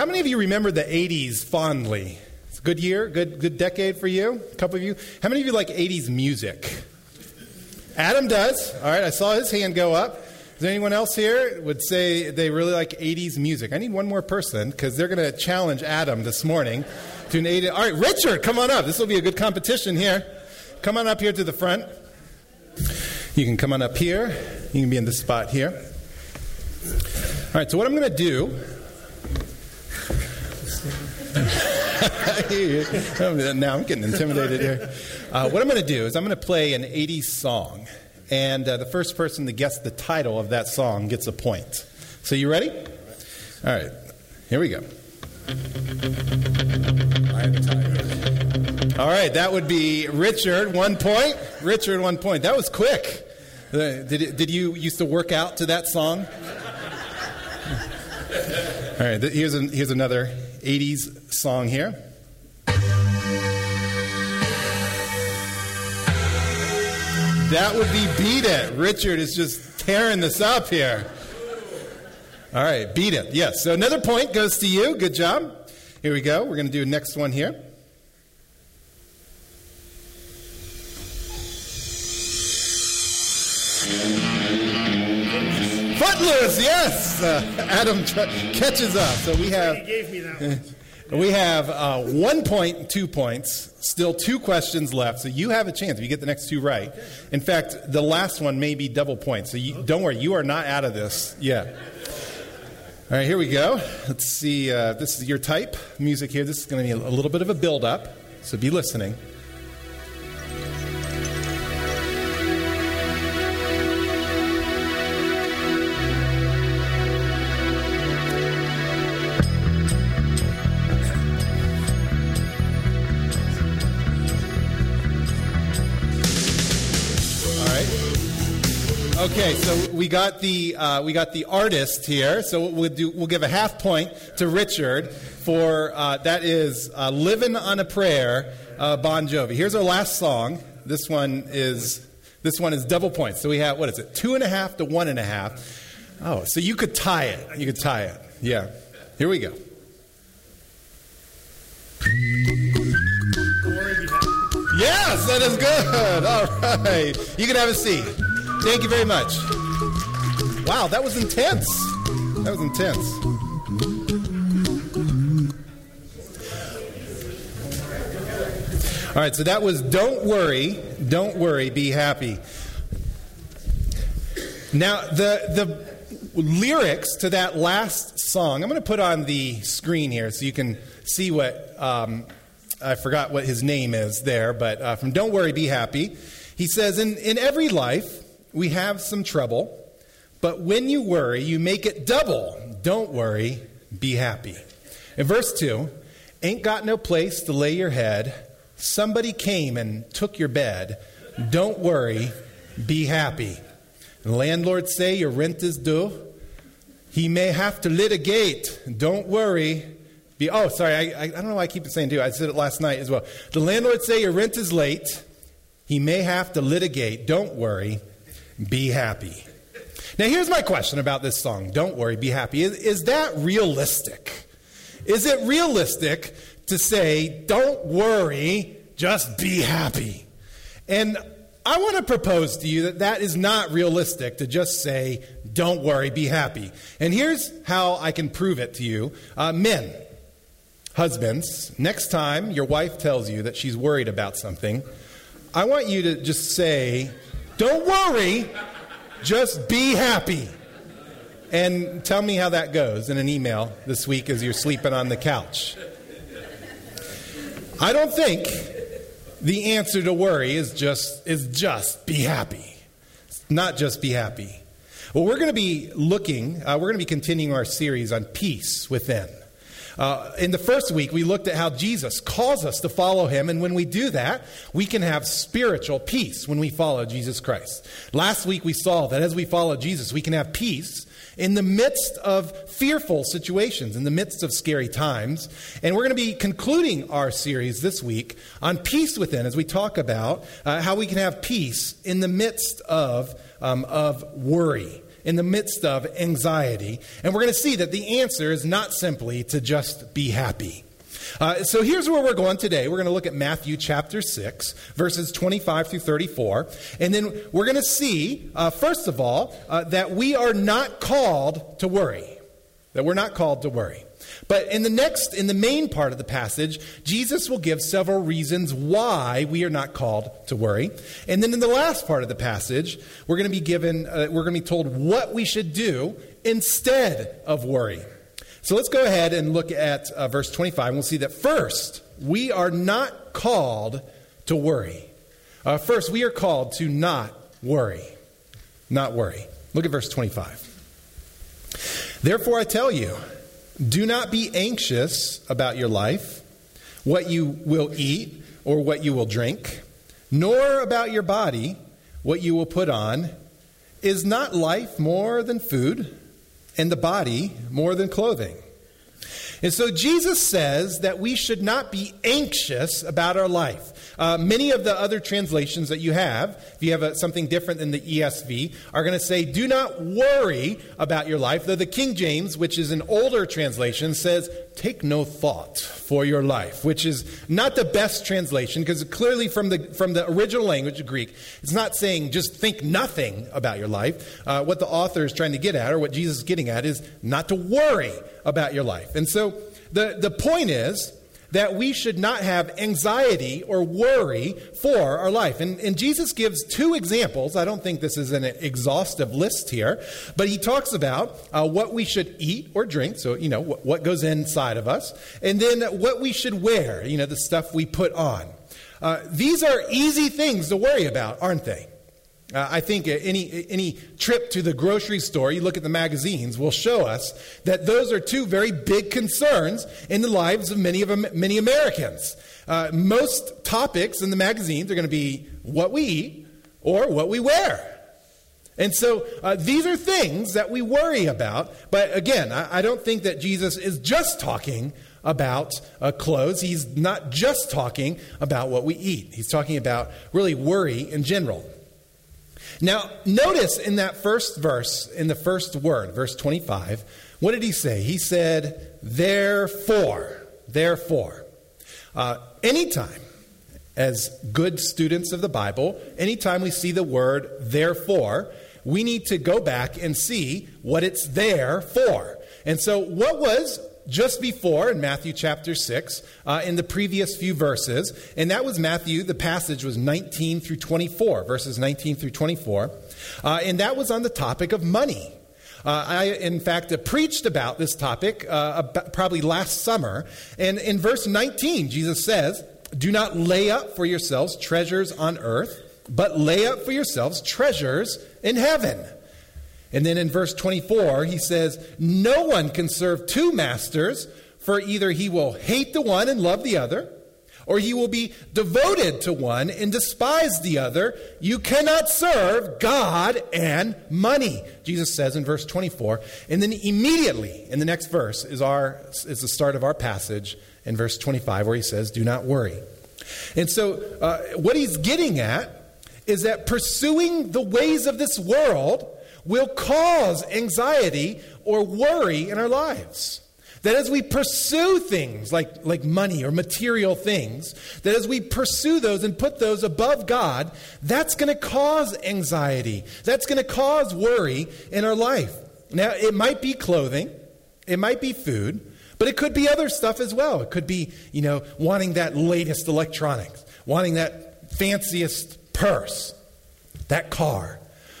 How many of you remember the 80s fondly? It's a good year, good decade for you, a couple of you. How many of you like 80s music? Adam does. All right, I saw his hand go up. Is there anyone else here would say they really like 80s music? I need one more person because they're going to challenge Adam this morning to an 80s. All right, Richard, come on up. This will be a good competition here. Come on up here to the front. You can come on up here. You can be in this spot here. All right, so what I'm going to do... Now I'm getting intimidated here. What I'm going to do is I'm going to play an 80s song. And the first person to guess the title of that song gets a point. So you ready? All right. Here we go. I'm tired. All right. That would be Richard, 1 point. Richard, 1 point. That was quick. Did you used to work out to that song? All right. Here's another 80s song here. That would be Beat It. Richard is just tearing this up here. All right, Beat It. Yes, so another point goes to you. Good job. Here we go. We're going to do the next one here. Footloose, yes. Adam catches up. So we have... He gave me that one. We have 1 point, 2 points, still 2 questions left, so you have a chance if you get the next 2 right. In fact, the last one may be double points, so don't worry, you are not out of this yet. All right, here we go. Let's see, this is your type music here. This is going to be a little bit of a build-up, so be listening. Okay, so we got the artist here. So we'll give a half point to Richard for that is "Livin' on a Prayer," Bon Jovi. Here's our last song. This one is double points. So we have 2.5 to 1.5. Oh, so you could tie it. You could tie it. Yeah. Here we go. Yes, that is good. All right, you can have a seat. Thank you very much. Wow, that was intense. That was intense. All right, so that was Don't Worry, Be Happy. Now, the lyrics to that last song, I'm going to put on the screen here so you can see what, I forgot what his name is there, but from Don't Worry, Be Happy. He says, in every life, we have some trouble, but when you worry, you make it double. Don't worry, be happy. In verse 2, ain't got no place to lay your head. Somebody came and took your bed. Don't worry, be happy. And the landlord say your rent is due. He may have to litigate. Don't worry. I don't know why I keep saying due. I said it last night as well. The landlord say your rent is late. He may have to litigate. Don't worry. Be happy. Now, here's my question about this song, Don't Worry, Be Happy. Is that realistic? Is it realistic to say, don't worry, just be happy? And I want to propose to you that is not realistic to just say, don't worry, be happy. And here's how I can prove it to you. Men, husbands, next time your wife tells you that she's worried about something, I want you to just say, don't worry, just be happy. And tell me how that goes in an email this week as you're sleeping on the couch. I don't think the answer to worry is just be happy. It's not just be happy. Well, we're going to be continuing our series on peace within. In the first week, we looked at how Jesus calls us to follow him, and when we do that, we can have spiritual peace when we follow Jesus Christ. Last week, we saw that as we follow Jesus, we can have peace in the midst of fearful situations, in the midst of scary times. And we're going to be concluding our series this week on peace within as we talk about how we can have peace in the midst of worry in the midst of anxiety. And we're going to see that the answer is not simply to just be happy. So here's where we're going today. We're going to look at Matthew chapter 6, verses 25 through 34. And then we're going to see, first of all, that we are not called to worry. That we're not called to worry. But in the main part of the passage, Jesus will give several reasons why we are not called to worry. And then in the last part of the passage, we're going to be told what we should do instead of worry. So let's go ahead and look at verse 25. And we'll see that first, we are not called to worry. First, we are called to not worry. Not worry. Look at verse 25. Therefore, I tell you, do not be anxious about your life, what you will eat or what you will drink, nor about your body, what you will put on. Is not life more than food, and the body more than clothing? And so Jesus says that we should not be anxious about our life. Many of the other translations that you have, if you have something different than the ESV, are going to say, do not worry about your life. Though the King James, which is an older translation, says, take no thought for your life, which is not the best translation, because clearly from the original language of Greek, it's not saying just think nothing about your life. What the author is trying to get at, or what Jesus is getting at, is not to worry about your life. And so the point is that we should not have anxiety or worry for our life. And Jesus gives two examples. I don't think this is an exhaustive list here, but he talks about what we should eat or drink, so, what goes inside of us, and then what we should wear, the stuff we put on. These are easy things to worry about, aren't they? I think any trip to the grocery store, you look at the magazines, will show us that those are two very big concerns in the lives of many Americans. Most topics in the magazines are going to be what we eat or what we wear. And so these are things that we worry about. But again, I don't think that Jesus is just talking about clothes. He's not just talking about what we eat. He's talking about really worry in general. Now, notice in that first verse, in the first word, verse 25, what did he say? He said, therefore. Anytime, as good students of the Bible, anytime we see the word therefore, we need to go back and see what it's there for. And so what was just before in Matthew chapter 6, in the previous few verses, and that was Matthew, the passage was 19 through 24, verses 19 through 24, and that was on the topic of money. I, in fact, preached about this topic probably last summer, and in verse 19, Jesus says, do not lay up for yourselves treasures on earth, but lay up for yourselves treasures in heaven. And then in verse 24, he says, no one can serve two masters, for either he will hate the one and love the other, or he will be devoted to one and despise the other. You cannot serve God and money, Jesus says in verse 24. And then immediately in the next verse is the start of our passage in verse 25, where he says, do not worry. And so what he's getting at is that pursuing the ways of this world will cause anxiety or worry in our lives. That as we pursue things like money or material things, that as we pursue those and put those above God, that's going to cause anxiety. That's going to cause worry in our life. Now, it might be clothing, it might be food, but it could be other stuff as well. It could be, wanting that latest electronics, wanting that fanciest purse, that car.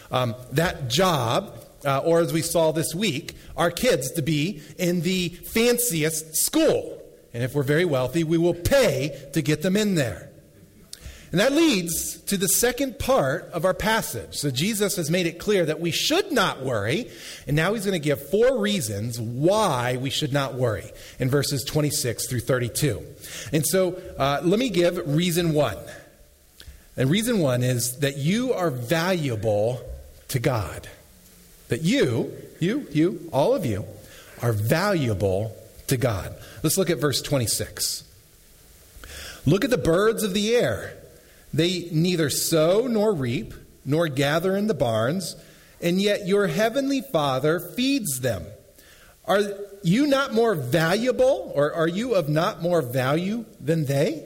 That job, or as we saw this week, our kids to be in the fanciest school. And if we're very wealthy, we will pay to get them in there. And that leads to the second part of our passage. So Jesus has made it clear that we should not worry. And now he's going to give 4 reasons why we should not worry in verses 26 through 32. And so let me give reason 1. And reason 1 is that you are valuable to God. That you, all of you, are valuable to God. Let's look at verse 26. Look at the birds of the air. They neither sow nor reap, nor gather in the barns, and yet your heavenly Father feeds them. Are you not more valuable, or are you of not more value than they?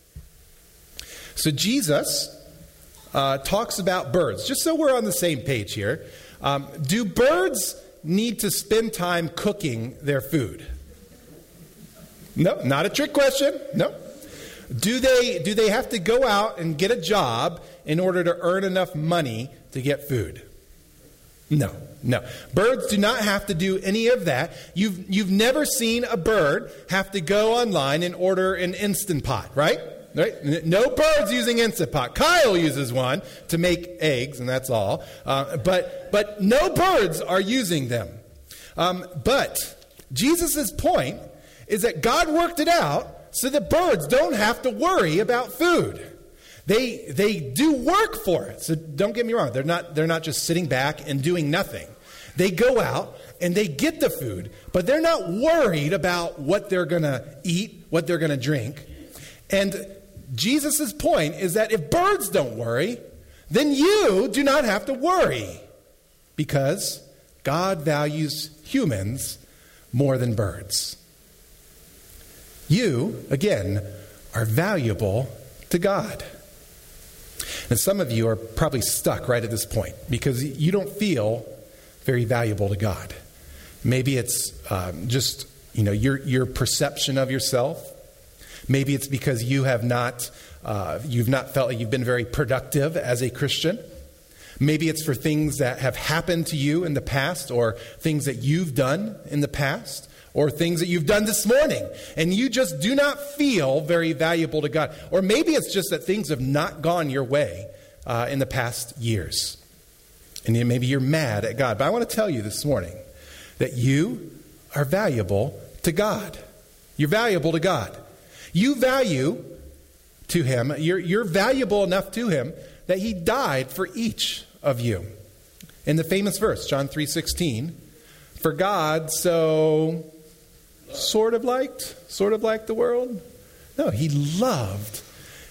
So Jesus talks about birds. Just so we're on the same page here, do birds need to spend time cooking their food? No, not a trick question. No. Do they have to go out and get a job in order to earn enough money to get food? No. Birds do not have to do any of that. You've never seen a bird have to go online and order an Instant Pot, right? No birds using Instant Pot. Kyle uses one to make eggs, and that's all. But no birds are using them. But Jesus' point is that God worked it out so that birds don't have to worry about food. They do work for it. So don't get me wrong. They're not just sitting back and doing nothing. They go out and they get the food, but they're not worried about what they're going to eat, what they're going to drink. And Jesus' point is that if birds don't worry, then you do not have to worry, because God values humans more than birds. You, again, are valuable to God. And some of you are probably stuck right at this point because you don't feel very valuable to God. Maybe it's just, your perception of yourself. Maybe it's because you've not felt like you've been very productive as a Christian. Maybe it's for things that have happened to you in the past, or things that you've done in the past, or things that you've done this morning, and you just do not feel very valuable to God. Or maybe it's just that things have not gone your way in the past years, and maybe you're mad at God. But I want to tell you this morning that you are valuable to God. You're valuable to God. You value to Him. You're valuable enough to Him that He died for each of you. In the famous verse, John 3:16, for God so sort of liked the world. No, He loved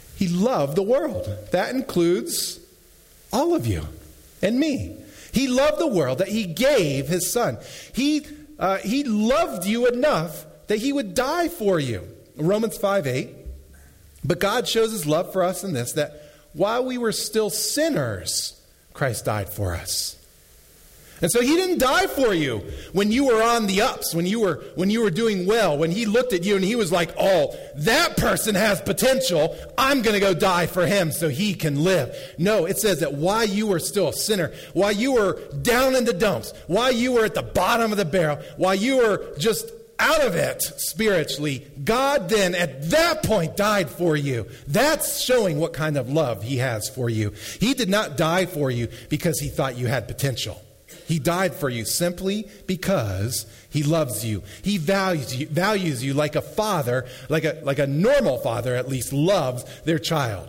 the world. That includes all of you and me. He loved the world that He gave His Son. He loved you enough that He would die for you. Romans 5:8. But God shows His love for us in this, that while we were still sinners, Christ died for us. And so He didn't die for you when you were on the ups, when you were doing well, when He looked at you and He was like, oh, that person has potential. I'm going to go die for him so he can live. No, it says that while you were still a sinner, while you were down in the dumps, while you were at the bottom of the barrel, while you were just out of it spiritually, God then at that point died for you. That's showing what kind of love He has for you. He did not die for you because He thought you had potential. He died for you simply because He loves you. He values you like a father, like a normal father at least, loves their child.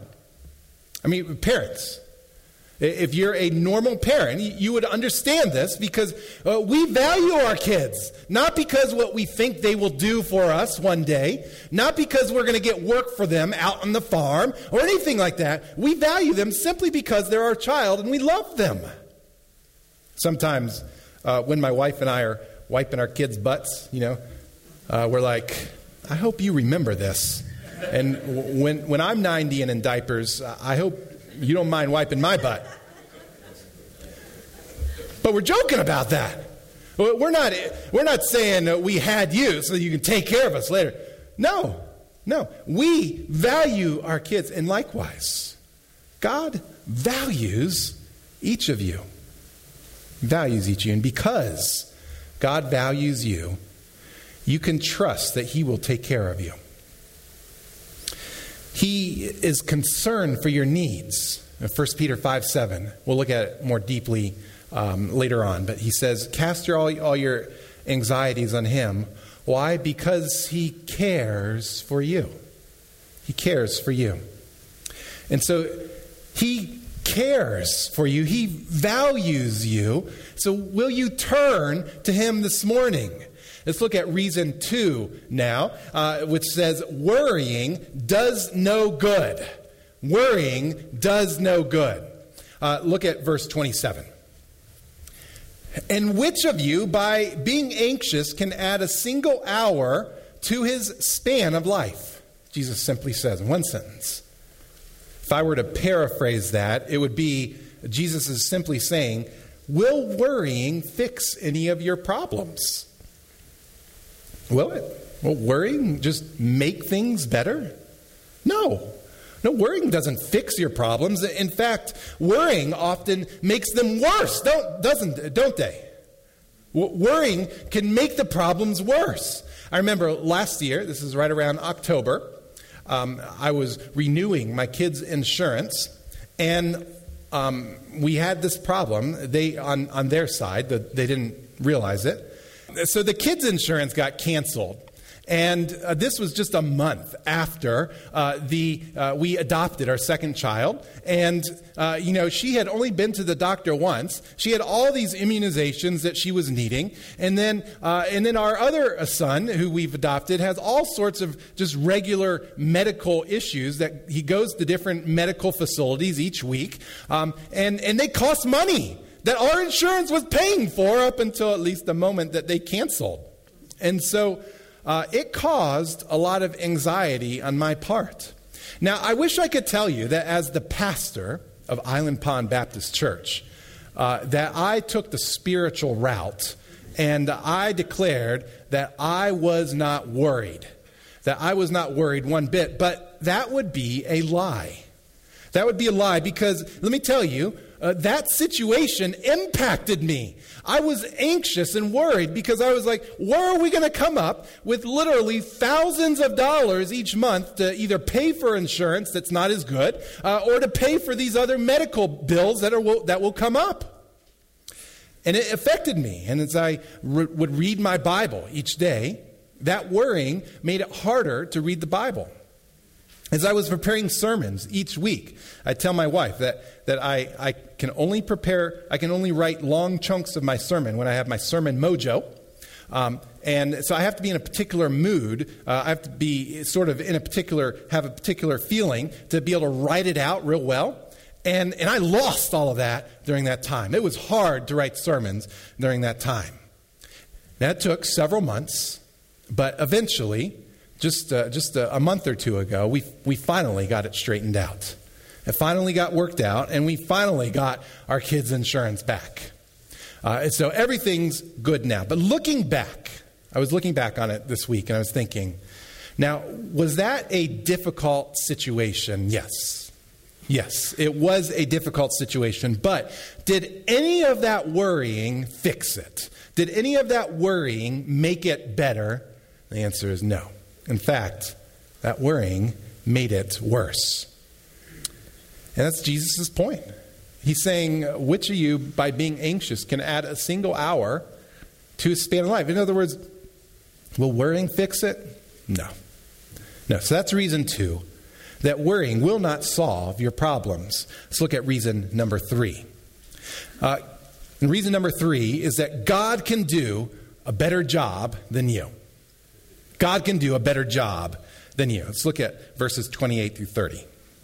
I mean, parents, if you're a normal parent, you would understand this, because we value our kids, not because what we think they will do for us one day, not because we're going to get work for them out on the farm or anything like that. We value them simply because they're our child and we love them. Sometimes when my wife and I are wiping our kids' butts, we're like, I hope you remember this. And when I'm 90 and in diapers, I hope you don't mind wiping my butt. But we're joking about that. We're not saying we had you so you can take care of us later. No. We value our kids. And likewise, God values each of you. Values each of you. And because God values you, you can trust that He will take care of you. He is concerned for your needs. 1 Peter 5:7. We'll look at it more deeply later on. But he says, cast all your anxieties on Him. Why? Because He cares for you. He cares for you. And so He cares for you. He values you. So will you turn to Him this morning? Let's look at reason 2 now, which says worrying does no good. Worrying does no good. Look at verse 27. And which of you, by being anxious, can add a single hour to his span of life? Jesus simply says in one sentence. If I were to paraphrase that, it would be Jesus is simply saying, will worrying fix any of your problems? Will it? Will worrying just make things better? No. No, worrying doesn't fix your problems. In fact, worrying often makes them worse, don't they? Worrying can make the problems worse. I remember last year, this is right around October, I was renewing my kids' insurance, and we had this problem. They, on their side, they didn't realize it. So the kids' insurance got canceled. And this was just a month after we adopted our second child. And, she had only been to the doctor once. She had all these immunizations that she was needing. And then our other son, who we've adopted, has all sorts of just regular medical issues that he goes to different medical facilities each week. And they cost money that our insurance was paying for up until at least the moment that they canceled. And so it caused a lot of anxiety on my part. Now, I wish I could tell you that as the pastor of Island Pond Baptist Church, that I took the spiritual route and I declared that I was not worried. That I was not worried one bit. But that would be a lie. That would be a lie because, let me tell you, that situation impacted me. I was anxious and worried because I was like, where are we going to come up with literally thousands of dollars each month to either pay for insurance that's not as good or to pay for these other medical bills that will come up? And it affected me. And as I would read my Bible each day, that worrying made it harder to read the Bible. As I was preparing sermons each week, I tell my wife that I can only write long chunks of my sermon when I have my sermon mojo. And so I have to be in a particular mood. I have to be sort of have a particular feeling to be able to write it out real well. And I lost all of that during that time. It was hard to write sermons during that time. That took several months, but eventually, just a month or two ago, we finally got it straightened out. It finally got worked out, and we finally got our kids' insurance back. And so everything's good now. But looking back, I was looking back on it this week, and I was thinking, now, was that a difficult situation? Yes. Yes, it was a difficult situation. But did any of that worrying fix it? Did any of that worrying make it better? The answer is no. In fact, that worrying made it worse. And that's Jesus' point. He's saying, which of you, by being anxious, can add a single hour to a span of life? In other words, will worrying fix it? No. So that's reason 2, that worrying will not solve your problems. Let's look at reason number 3. And reason number 3 is that God can do a better job than you. God can do a better job than you. Let's look at verses 28 through 30.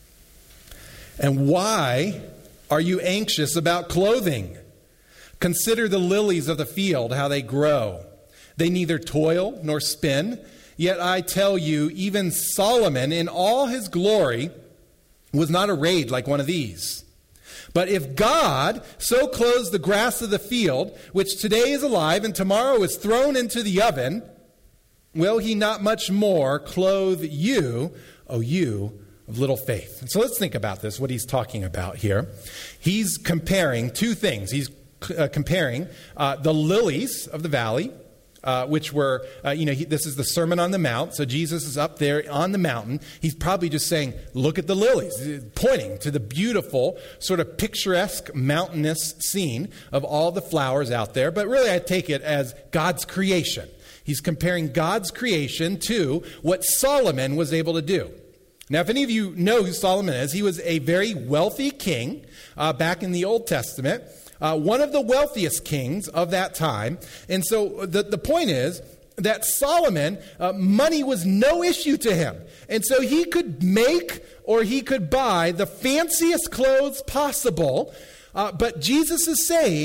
And why are you anxious about clothing? Consider the lilies of the field, how they grow. They neither toil nor spin. Yet I tell you, even Solomon in all his glory was not arrayed like one of these. But if God so clothes the grass of the field, which today is alive and tomorrow is thrown into the oven, will he not much more clothe you, O you of little faith? And so let's think about this, what he's talking about here. He's comparing two things. He's comparing the lilies of the valley, which were, this is the Sermon on the Mount. So Jesus is up there on the mountain. He's probably just saying, look at the lilies, pointing to the beautiful, sort of picturesque, mountainous scene of all the flowers out there. But really, I take it as God's creation. He's comparing God's creation to what Solomon was able to do. Now, if any of you know who Solomon is, he was a very wealthy king back in the Old Testament, one of the wealthiest kings of that time. And so the point is that Solomon, money was no issue to him. And so he could make or he could buy the fanciest clothes possible. But Jesus is saying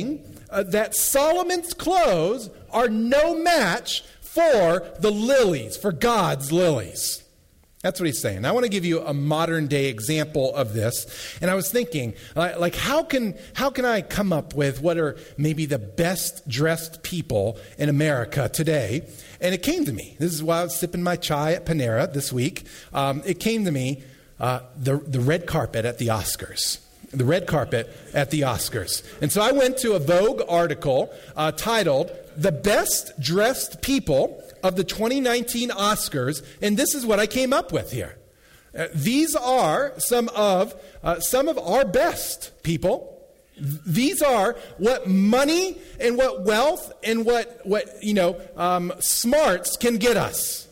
that Solomon's clothes are no match for the lilies, for God's lilies. That's what he's saying. I want to give you a modern day example of this. And I was thinking, like, how can I come up with what are maybe the best dressed people in America today? And it came to me. This is while I was sipping my chai at Panera this week. It came to me, the red carpet at the Oscars. The red carpet at the Oscars. And so I went to a Vogue article titled, "The Best Dressed People of the 2019 Oscars," and this is what I came up with here. These are some of our best people. These are what money and what wealth and what smarts can get us.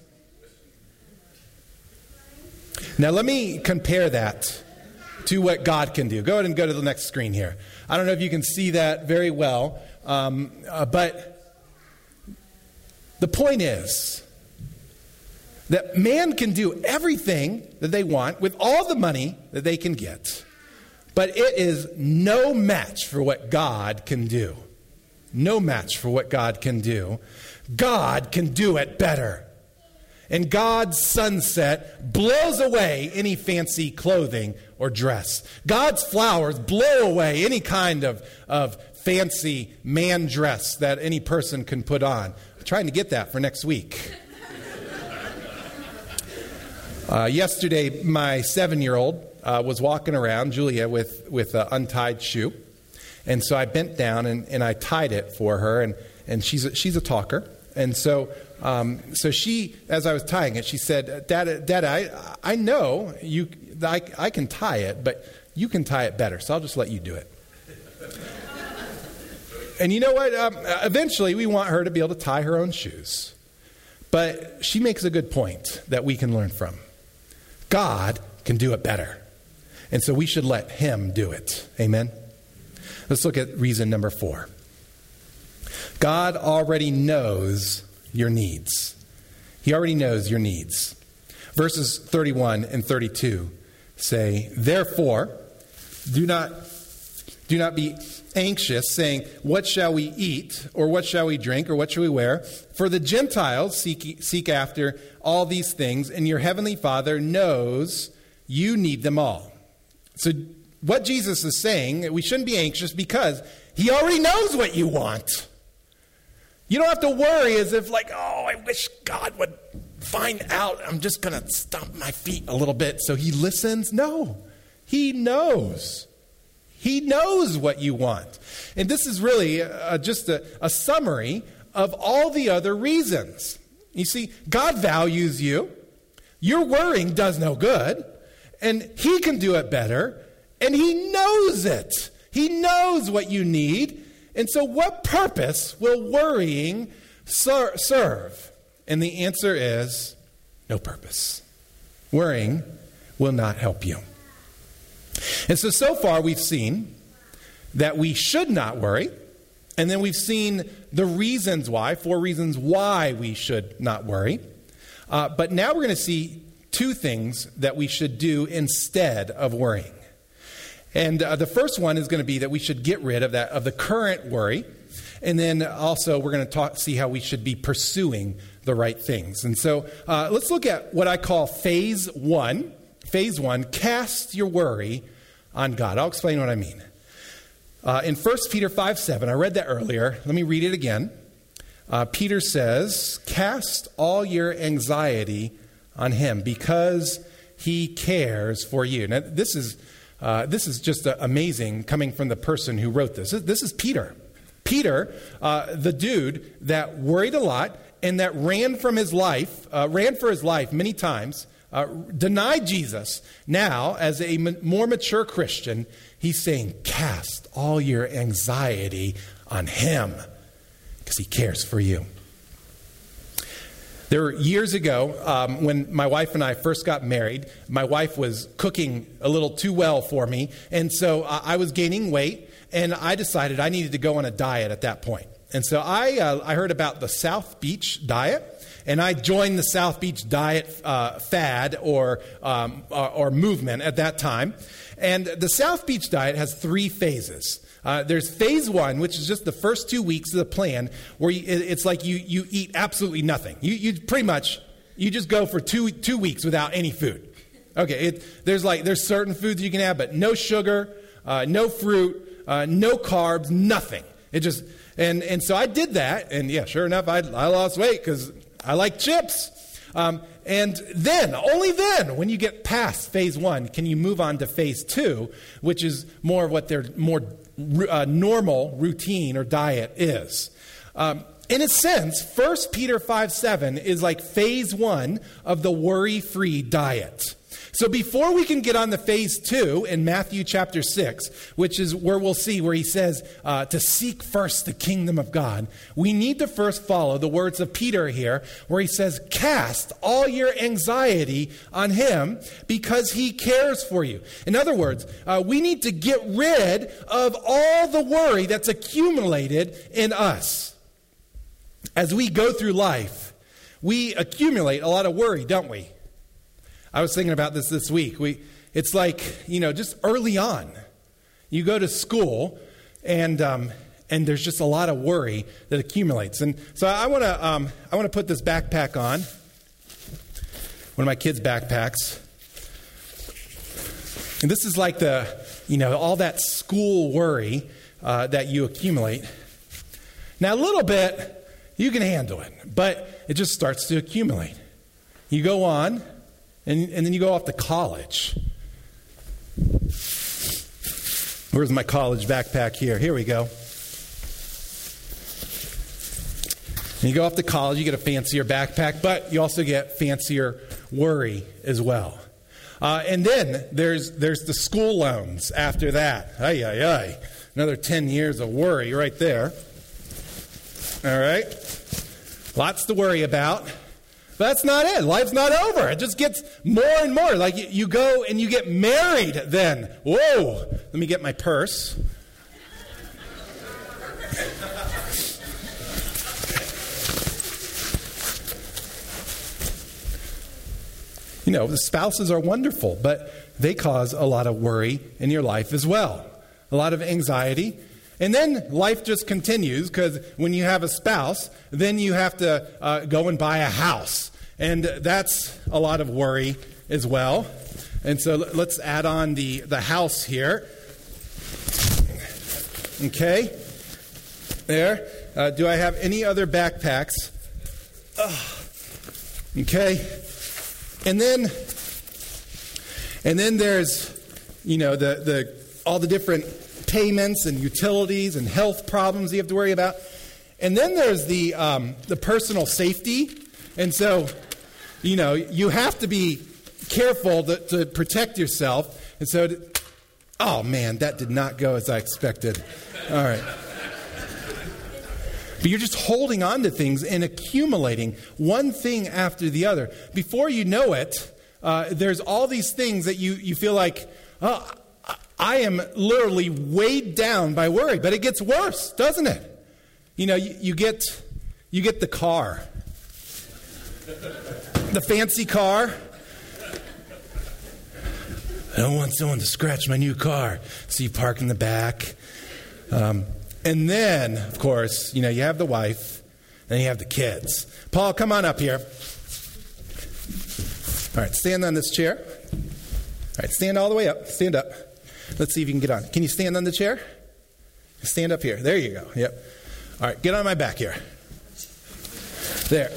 Now let me compare that to what God can do. Go ahead and go to the next screen here. I don't know if you can see that very well, but the point is that man can do everything that they want with all the money that they can get. But it is no match for what God can do. No match for what God can do. God can do it better. And God's sunset blows away any fancy clothing or dress. God's flowers blow away any kind of fancy man dress that any person can put on. I'm trying to get that for next week. Yesterday, my 7-year-old was walking around, Julia, with an untied shoe. And so I bent down and I tied it for her. And she's a talker. And so she, as I was tying it, she said, Dad, I know I can tie it, but you can tie it better, so I'll just let you do it. And you know what? Eventually, we want her to be able to tie her own shoes. But she makes a good point that we can learn from. God can do it better. And so we should let him do it. Amen? Let's look at reason number 4. God already knows your needs. He already knows your needs. Verses 31 and 32 say, "Therefore, do not be anxious, saying, 'What shall we eat? Or what shall we drink? Or what shall we wear?' For the Gentiles seek after all these things, and your heavenly Father knows you need them all." So what Jesus is saying, we shouldn't be anxious because he already knows what you want. You don't have to worry as if like, oh, I wish God would find out. I'm just going to stomp my feet a little bit so he listens. No, he knows. He knows what you want. And this is really just a summary of all the other reasons. You see, God values you. Your worrying does no good. And he can do it better. And he knows it. He knows what you need. And so what purpose will worrying serve? And the answer is no purpose. Worrying will not help you. And so far we've seen that we should not worry. And then we've seen the reasons why, 4 reasons why we should not worry. But now we're going to see 2 things that we should do instead of worrying. And the first one is going to be that we should get rid of the current worry. And then also we're going to see how we should be pursuing the right things. And so let's look at what I call phase 1. Phase 1, cast your worry on God. I'll explain what I mean. In 1 Peter 5:7, I read that earlier. Let me read it again. Peter says, "Cast all your anxiety on him because he cares for you." Now, this is just amazing coming from the person who wrote this. This is Peter. Peter, the dude that worried a lot and that ran for his life many times, denied Jesus. Now, as a more mature Christian, he's saying, cast all your anxiety on him because he cares for you. There were years ago when my wife and I first got married, my wife was cooking a little too well for me. And so I was gaining weight and I decided I needed to go on a diet at that point. And so I heard about the South Beach diet. and I joined the South Beach diet fad or movement at that time. And the South Beach diet has 3 phases. There's phase 1, which is just the first 2 weeks of the plan, where it's like you eat absolutely nothing. You pretty much, you just go for two weeks without any food. Okay, there's certain foods you can have, but no sugar, no fruit, no carbs, nothing. It just, and so I did that, and yeah, sure enough, I lost weight because I like chips. And then, only then, when you get past phase 1, can you move on to phase 2, which is more of what their more normal routine or diet is. In a sense, 1 Peter 5:7 is like phase 1 of the worry-free diet. So before we can get on to phase 2 in Matthew chapter 6, which is where we'll see where he says to seek first the kingdom of God, we need to first follow the words of Peter here, where he says, cast all your anxiety on him because he cares for you. In other words, we need to get rid of all the worry that's accumulated in us. As we go through life, we accumulate a lot of worry, don't we? I was thinking about this week. It's like, just early on, you go to school, and there's just a lot of worry that accumulates. And so I want to put this backpack on, one of my kids' backpacks. And this is like all that school worry that you accumulate. Now, a little bit, you can handle it, but it just starts to accumulate. You go on. And then you go off to college. Where's my college backpack here? Here we go. And you go off to college, you get a fancier backpack, but you also get fancier worry as well. And then there's the school loans after that. Ay. Another 10 years of worry right there. All right. Lots to worry about. But that's not it. Life's not over. It just gets more and more. Like you go and you get married then. Whoa. Let me get my purse. The spouses are wonderful, but they cause a lot of worry in your life as well. A lot of anxiety. And then life just continues, because when you have a spouse, then you have to go and buy a house. And that's a lot of worry as well. And so let's add on the house here. Okay. There. Do I have any other backpacks? Okay. And then there's, the all the different payments and utilities and health problems you have to worry about. And then there's the personal safety. And so, you have to be careful to protect yourself. And so, oh man, that did not go as I expected. All right. But you're just holding on to things and accumulating one thing after the other. Before you know it, there's all these things that you feel like, oh, I am literally weighed down by worry. But it gets worse, doesn't it? You get the car. The fancy car. I don't want someone to scratch my new car. So you park in the back. And then, of course, you have the wife. And you have the kids. Paul, come on up here. All right, stand on this chair. All right, stand all the way up. Stand up. Let's see if you can get on. Can you stand on the chair? Stand up here. There you go. Yep. All right, get on my back here. There.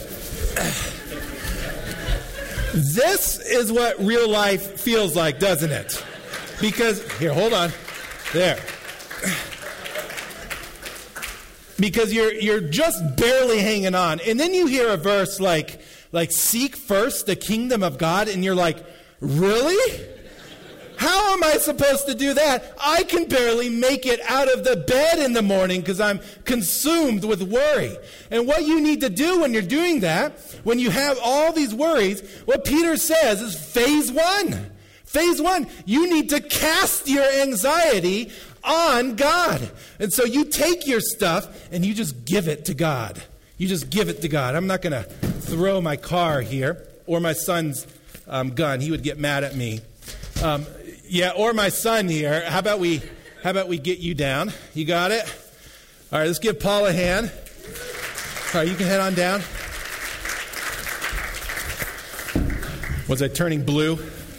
This is what real life feels like, doesn't it? Because, here, hold on. There. Because you're just barely hanging on. And then you hear a verse like seek first the kingdom of God, and you're like, really? How am I supposed to do that? I can barely make it out of the bed in the morning because I'm consumed with worry. And what you need to do when you're doing that, when you have all these worries, what Peter says is phase 1. Phase 1, you need to cast your anxiety on God. And so you take your stuff and you just give it to God. You just give it to God. I'm not going to throw my car here or my son's gun. He would get mad at me. Or my son here. How about we get you down? You got it? All right, let's give Paul a hand. All right, you can head on down. Was I turning blue?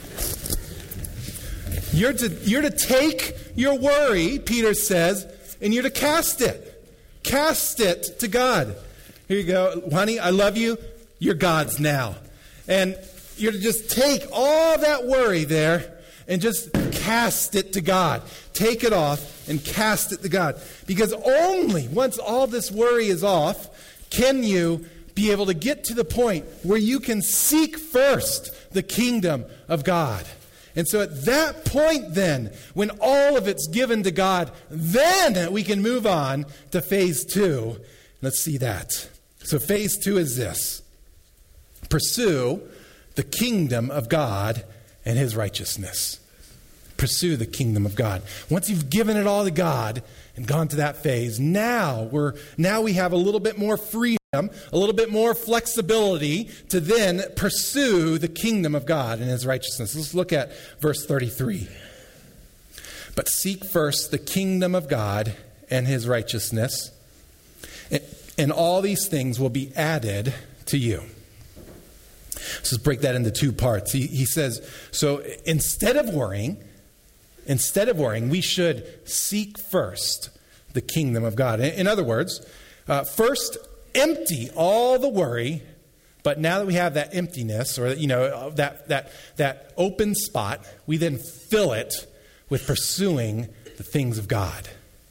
You're to take your worry, Peter says, and you're to cast it. Cast it to God. Here you go. Honey, I love you. You're God's now. And you're to just take all that worry there and just cast it to God. Take it off and cast it to God. Because only once all this worry is off can you be able to get to the point where you can seek first the kingdom of God. And so at that point then, when all of it's given to God, then we can move on to phase 2. Let's see that. So phase 2 is this. Pursue the kingdom of God and his righteousness. Pursue the kingdom of God. Once you've given it all to God and gone to that phase, now we have a little bit more freedom, a little bit more flexibility to then pursue the kingdom of God and his righteousness. Let's look at verse 33. But seek first the kingdom of God and his righteousness, and all these things will be added to you. So let's break that into 2 parts. He says, so instead of worrying, we should seek first the kingdom of God. In other words, first empty all the worry, but now that we have that emptiness, or that open spot, we then fill it with pursuing the things of God.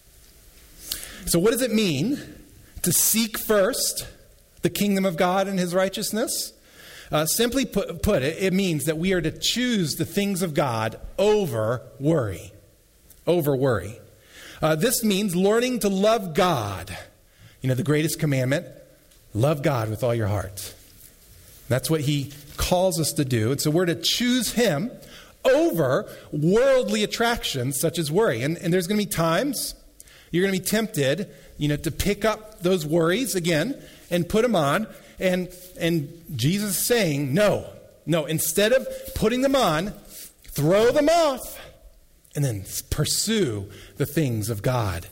So what does it mean to seek first the kingdom of God and his righteousness? Simply put, it means that we are to choose the things of God over worry. Over worry. This means learning to love God. The greatest commandment, love God with all your heart. That's what he calls us to do. And so we're to choose him over worldly attractions such as worry. And there's going to be times you're going to be tempted, to pick up those worries again and put them on. And Jesus is saying, no, instead of putting them on, throw them off and then pursue the things of God.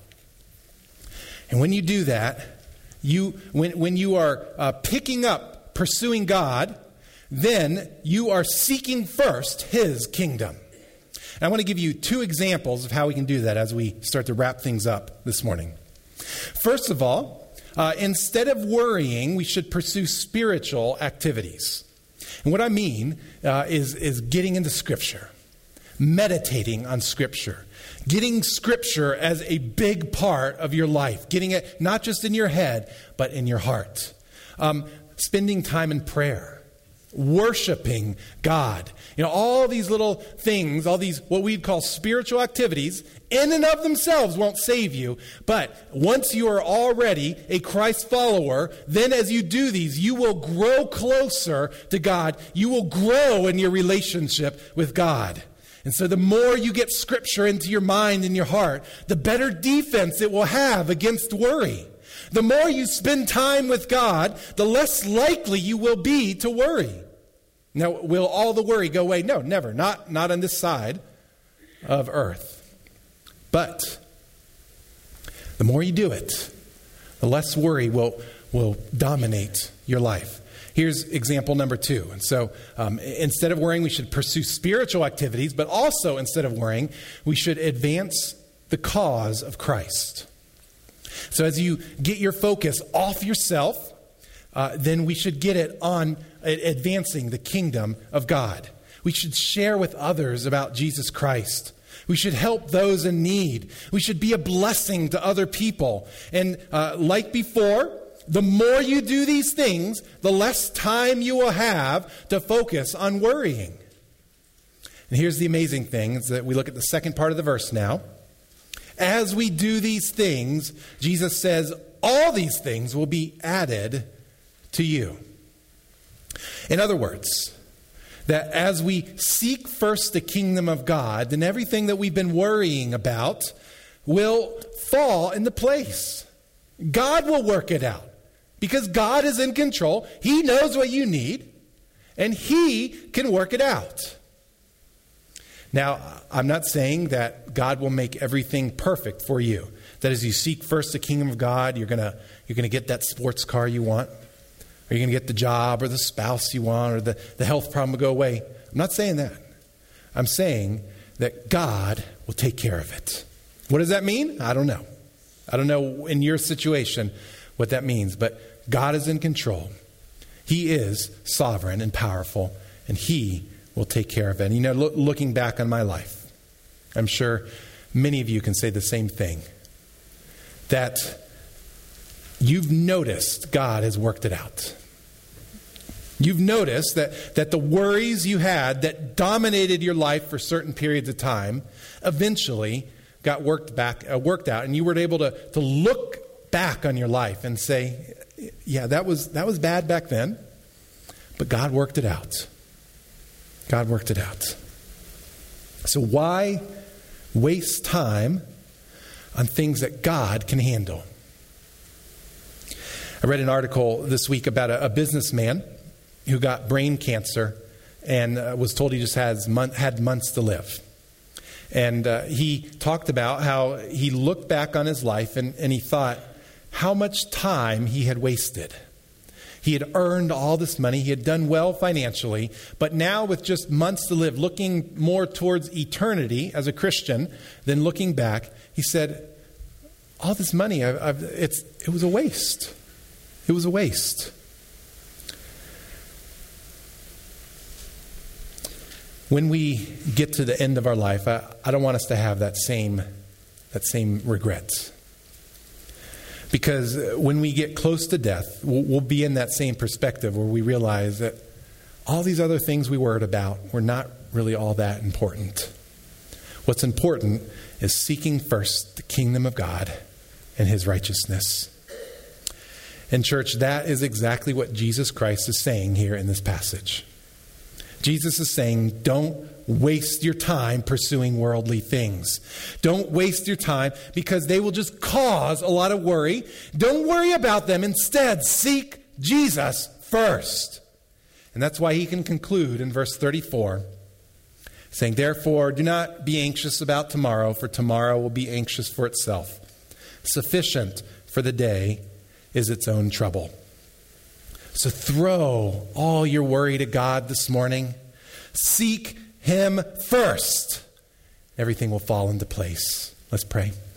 And when you do that, when you are picking up, pursuing God, then you are seeking first his kingdom. And I want to give you 2 examples of how we can do that as we start to wrap things up this morning. First of all, instead of worrying, we should pursue spiritual activities. And what I mean is getting into Scripture, meditating on Scripture, getting Scripture as a big part of your life, getting it not just in your head, but in your heart. Spending time in prayer, worshiping God. All these little things, all these what we'd call spiritual activities, in and of themselves won't save you. But once you are already a Christ follower, then as you do these, you will grow closer to God. You will grow in your relationship with God. And so the more you get Scripture into your mind and your heart, the better defense it will have against worry. The more you spend time with God, the less likely you will be to worry. Now, will all the worry go away? No, never. Not on this side of earth. But the more you do it, the less worry will dominate your life. Here's example number 2. And so instead of worrying, we should pursue spiritual activities, but also instead of worrying, we should advance the cause of Christ. So as you get your focus off yourself, then we should get it on advancing the kingdom of God. We should share with others about Jesus Christ. We should help those in need. We should be a blessing to other people. And like before, the more you do these things, the less time you will have to focus on worrying. And here's the amazing thing, is that we look at the second part of the verse now. As we do these things, Jesus says, all these things will be added to you. In other words, that as we seek first the kingdom of God, then everything that we've been worrying about will fall into place. God will work it out. because God is in control. He knows what you need, and He can work it out. Now, I'm not saying that God will make everything perfect for you. That as you seek first the kingdom of God, you're gonna get that sports car you want, or you're going to get the job or the spouse you want, or the health problem will go away. I'm not saying that. I'm saying that God will take care of it. What does that mean? I don't know. I don't know in your situation what that means, but God is in control. He is sovereign and powerful, and He will take care of it. And you know, looking back on my life, I'm sure many of you can say the same thing, that you've noticed God has worked it out. You've noticed that the worries you had that dominated your life for certain periods of time eventually got worked out, and you were able to look back on your life and say, yeah, that was bad back then, but God worked it out. God worked it out. So why waste time on things that God can handle? I read an article this week about a businessman who got brain cancer and was told he just had months to live. And he talked about how he looked back on his life and he thought how much time he had wasted. He had earned all this money. He had done well financially. But now with just months to live, looking more towards eternity as a Christian than looking back, he said, all this money, it was a waste. It was a waste. When we get to the end of our life, I don't want us to have that same regret. Because when we get close to death, we'll be in that same perspective where we realize that all these other things we worried about were not really all that important. What's important is seeking first the kingdom of God and His righteousness. And church, that is exactly what Jesus Christ is saying here in this passage. Jesus is saying, don't waste your time pursuing worldly things. Don't waste your time because they will just cause a lot of worry. Don't worry about them. Instead, seek Jesus first. And that's why he can conclude in verse 34, saying, therefore, do not be anxious about tomorrow, for tomorrow will be anxious for itself. Sufficient for the day is its own trouble. So throw all your worry to God this morning. Seek Him first. Everything will fall into place. Let's pray.